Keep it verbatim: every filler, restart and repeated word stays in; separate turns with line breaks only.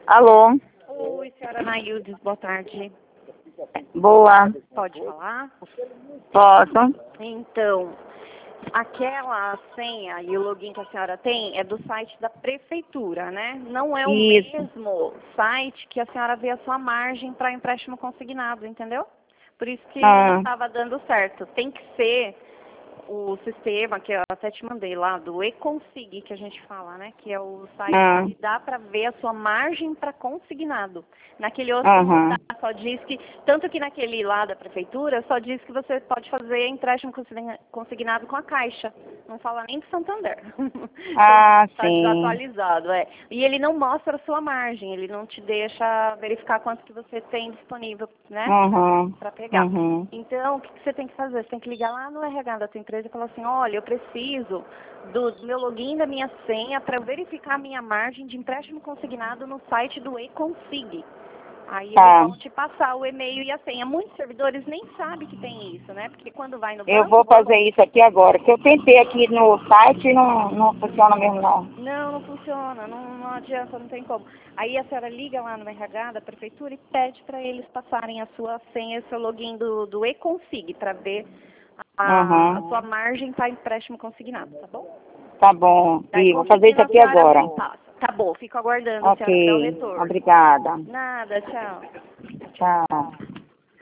Alô?
Oi, senhora Naildes, boa tarde.
Boa.
Pode falar?
Posso?
Então, aquela senha e o login que a senhora tem é do site da prefeitura, né? Não é o
Isso.
mesmo site que a senhora vê a sua margem para empréstimo consignado, entendeu? Por isso que
Ah.
não estava dando certo. Tem que ser o sistema que eu até te mandei lá, do eConsig, que a gente fala, né? Que é o site
Ah.
que dá para ver a sua margem para consignado. Naquele outro
Aham.
não dá, só diz que, tanto que naquele lá da prefeitura, só diz que você pode fazer empréstimo consigna- consignado com a Caixa. Não fala nem do Santander.
Ah,
Está
sim.
desatualizado, é. E ele não mostra a sua margem, ele não te deixa verificar quanto que você tem disponível, né?
Uhum.
Para pegar.
Uhum.
Então, o que que você tem que fazer? Você tem que ligar lá no R H da sua empresa e falar assim, olha, eu preciso do, do meu login, da minha senha, para verificar a minha margem de empréstimo consignado no site do eConsig. Aí
Tá.
eles vão te passar o e-mail e a senha. Muitos servidores nem sabem que tem isso, né? Porque quando vai no
Eu
banco...
vou fazer isso aqui agora, que eu tentei aqui no site e não, não funciona mesmo não.
Não, não funciona, não, não adianta, não tem como. Aí a senhora liga lá no R H da prefeitura e pede para eles passarem a sua senha e seu login do, do eConsig para ver a, a
Uhum.
sua margem para empréstimo consignado, tá bom?
Tá bom.
Daí
E vou fazer isso
conseguindo a
aqui
senhora
agora.
me passa. Tá bom, fico aguardando a senhora me dar o
Ok.
retorno.
Obrigada.
Nada, tchau.
Tchau.